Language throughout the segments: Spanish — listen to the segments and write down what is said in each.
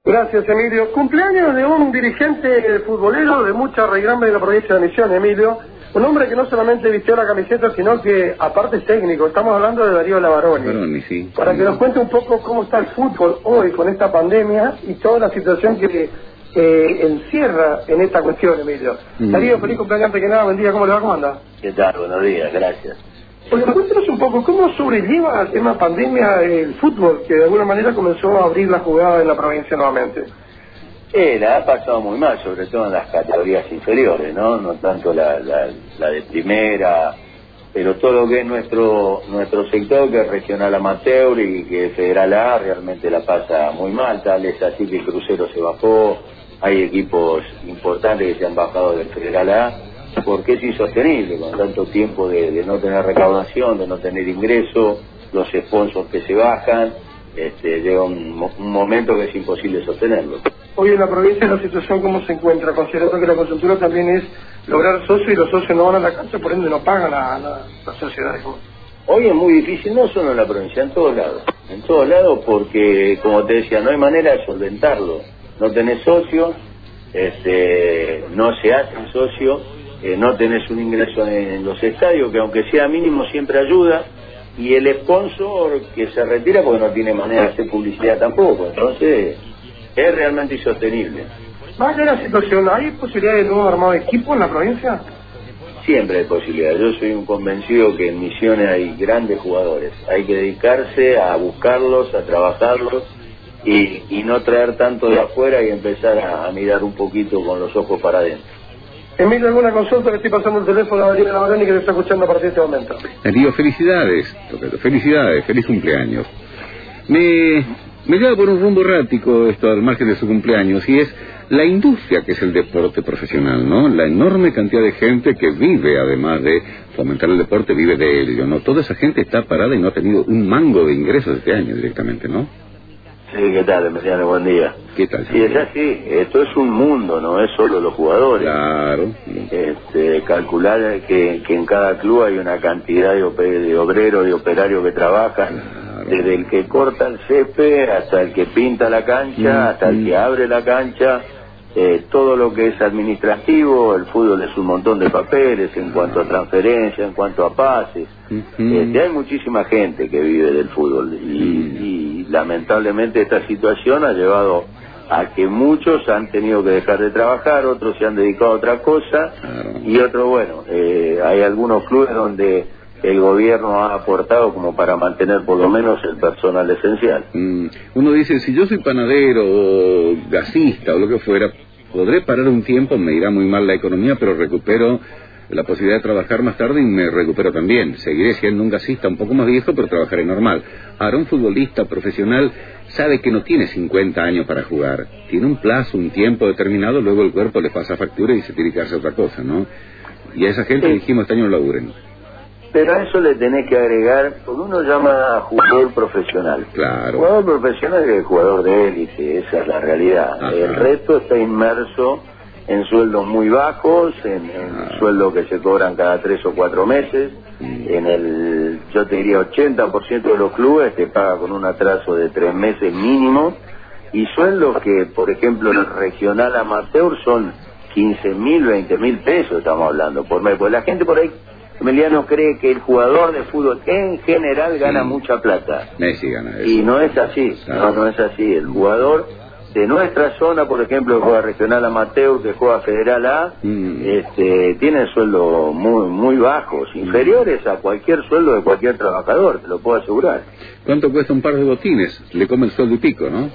Gracias, Emilio. Cumpleaños de un dirigente futbolero de mucha raigambre de la provincia de Misiones, Emilio. Un hombre que no solamente vistió la camiseta, sino que aparte es técnico. Estamos hablando de Darío Lavaroni. Sí. Para que nos cuente un poco cómo está el fútbol hoy con esta pandemia y toda la situación que encierra en esta cuestión, Emilio. Darío, feliz cumpleaños antes que nada. Buen día, ¿cómo le va? ¿Cómo anda? ¿Qué tal? Buenos días, gracias. Oye, cuéntanos un poco, ¿cómo sobrelleva el tema pandemia el fútbol, que de alguna manera comenzó a abrir la jugada en la provincia nuevamente? La ha pasado muy mal, sobre todo en las categorías inferiores, ¿no? No tanto la de primera, pero todo lo que es nuestro sector, que es regional amateur y que es federal A, realmente la pasa muy mal. Tal es así que el Crucero se bajó, hay equipos importantes que se han bajado del federal A, porque es insostenible con tanto tiempo de no tener recaudación, de no tener ingreso, los sponsors que se bajan, llega un momento que es imposible sostenerlo. Hoy en la provincia la situación cómo se encuentra, considerando que la coyuntura también es lograr socios y los socios no van a la cancha, por ende no pagan la sociedad. Hoy es muy difícil, no solo en la provincia, en todos lados, porque como te decía, no hay manera de solventarlo, no tenés socios, no se hacen socios, no tenés un ingreso en los estadios, que aunque sea mínimo siempre ayuda, y el sponsor que se retira porque no tiene manera de hacer publicidad tampoco, entonces es realmente insostenible. Más de la situación, ¿hay posibilidad de nuevo armado de equipo en la provincia? Siempre hay posibilidades. Yo soy un convencido que en Misiones hay grandes jugadores. Hay que dedicarse a buscarlos, a trabajarlos y no traer tanto de afuera y empezar a mirar un poquito con los ojos para adentro. Emilio, ¿alguna consulta? Le estoy pasando el teléfono a Darío Lavaroni que lo está escuchando a partir de este momento. Darío, felicidades, feliz cumpleaños. Me lleva por un rumbo errático esto al margen de su cumpleaños, y es la industria que es el deporte profesional, ¿no? La enorme cantidad de gente que vive, además de fomentar el deporte, vive de ello, ¿no? Toda esa gente está parada y no ha tenido un mango de ingresos este año directamente, ¿no? Sí, ¿qué tal, Emiliano? Buen día. ¿Qué tal? Sí, es así. Esto es un mundo, no es solo los jugadores. Claro. Calcular que en cada club hay una cantidad de obreros, de operarios que trabajan, claro, desde el que corta el césped hasta el que pinta la cancha, hasta el que abre la cancha, todo lo que es administrativo. El fútbol es un montón de papeles en cuanto a transferencia, en cuanto a pases. Hay muchísima gente que vive del fútbol y lamentablemente esta situación ha llevado a que muchos han tenido que dejar de trabajar, otros se han dedicado a otra cosa, y otros, bueno, hay algunos clubes donde el gobierno ha aportado como para mantener por lo menos el personal esencial. Uno dice, si yo soy panadero o gasista o lo que fuera, podré parar un tiempo, me irá muy mal la economía, pero recupero la posibilidad de trabajar más tarde y me recupero también. Seguiré siendo un gasista un poco más viejo, pero trabajaré normal. Ahora, un futbolista profesional sabe que no tiene 50 años para jugar. Tiene un plazo, un tiempo determinado, luego el cuerpo le pasa factura y se tiene que hacer otra cosa, ¿no? Y a esa gente dijimos, este año no laburen. Pero a eso le tenés que agregar, porque uno llama jugador profesional. Claro. Jugador profesional es el jugador de élite, esa es la realidad. Ajá. El resto está inmerso en sueldos muy bajos, en sueldos que se cobran cada 3 o 4 meses. Yo te diría 80% de los clubes te paga con un atraso de 3 meses mínimo, y sueldos que, por ejemplo, en el regional amateur son 15.000, 20.000 pesos, estamos hablando por mes. Porque la gente por ahí, Emiliano, cree que el jugador de fútbol en general gana mucha plata. Messi gana eso. Y no es así, no es así. El jugador de nuestra zona, por ejemplo, que juega regional amateur, que juega federal A, tienen sueldos muy bajos, inferiores a cualquier sueldo de cualquier trabajador, te lo puedo asegurar. ¿Cuánto cuesta un par de botines? Le come el sueldo y pico, ¿no?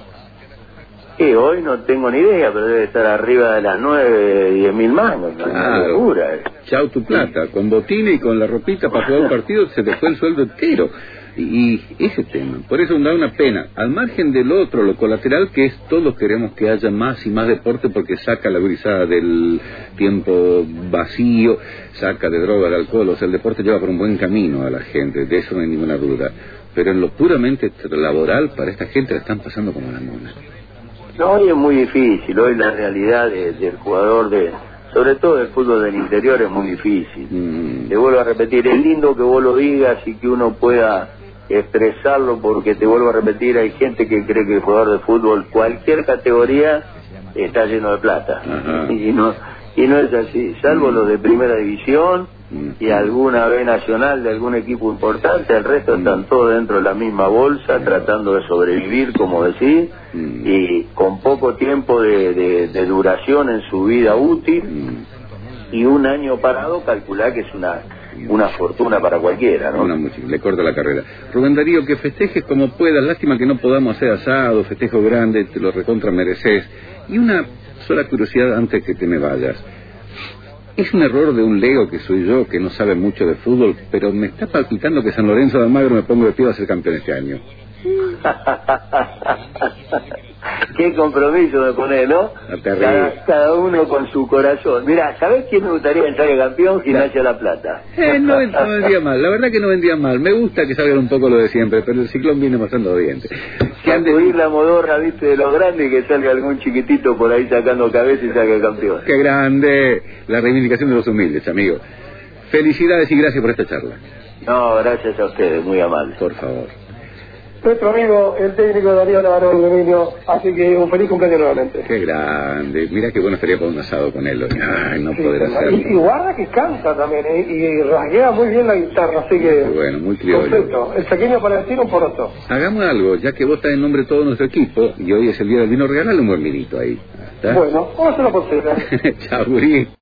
Hoy no tengo ni idea, pero debe estar arriba de las 9, 10.000 mangos. Claro. Locura. Chau tu plata, con botines y con la ropita para jugar un partido se te fue el sueldo entero. Y ese tema, por eso da una pena, al margen del otro, lo colateral, que es todos queremos que haya más y más deporte porque saca la gurizada del tiempo vacío, saca de droga, de alcohol, o sea, el deporte lleva por un buen camino a la gente, de eso no hay ninguna duda, pero en lo puramente laboral, para esta gente la están pasando como la mona. No, hoy es muy difícil, hoy la realidad del jugador sobre todo el fútbol del interior es muy difícil. Te vuelvo a repetir, es lindo que vos lo digas y que uno pueda expresarlo, porque te vuelvo a repetir, hay gente que cree que el jugador de fútbol, cualquier categoría, está lleno de plata. Y no es así, salvo los de primera división y alguna B nacional de algún equipo importante, el resto están todos dentro de la misma bolsa, tratando de sobrevivir, como decís, y con poco tiempo de duración en su vida útil, y un año parado, calcular que es una fortuna para cualquiera, ¿no? Le corta la carrera. Rubén Darío, que festejes como puedas, lástima que no podamos hacer asado, festejo grande, te lo recontra mereces. Y una sola curiosidad antes que te me vayas. Es un error de un Leo que soy yo, que no sabe mucho de fútbol, pero me está palpitando que San Lorenzo de Almagro me pongo de pie a ser campeón este año. Qué compromiso me pone, ¿no? Cada uno con su corazón. Mira, ¿sabés quién me gustaría que salga campeón? Gimnasia La Plata. No vendría mal, la verdad que no vendría mal. Me gusta que salgan un poco lo de siempre, pero el Ciclón viene mostrando bien. Que han de oír la modorra, viste, de los grandes, y que salga algún chiquitito por ahí sacando cabeza y salga campeón. ¡Qué grande! La reivindicación de los humildes, amigo. Felicidades y gracias por esta charla. No, gracias a ustedes, muy amables. Por favor. Nuestro amigo, el técnico Darío Lavaroni, Emilio, así que un feliz cumpleaños nuevamente. Qué grande, mira qué bueno estaría para un asado con él. Ay, no poder hacerlo. Y guarda que canta también, y rasguea muy bien la guitarra, así que... Muy bueno, muy criollo. Perfecto, el pequeño palestino un poroto. Hagamos algo, ya que vos estás en nombre de todo nuestro equipo, y hoy es el día del vino, regalale un buen vinito ahí. ¿Está? Bueno, vamos a hacerlo por cera. Chao, gurí.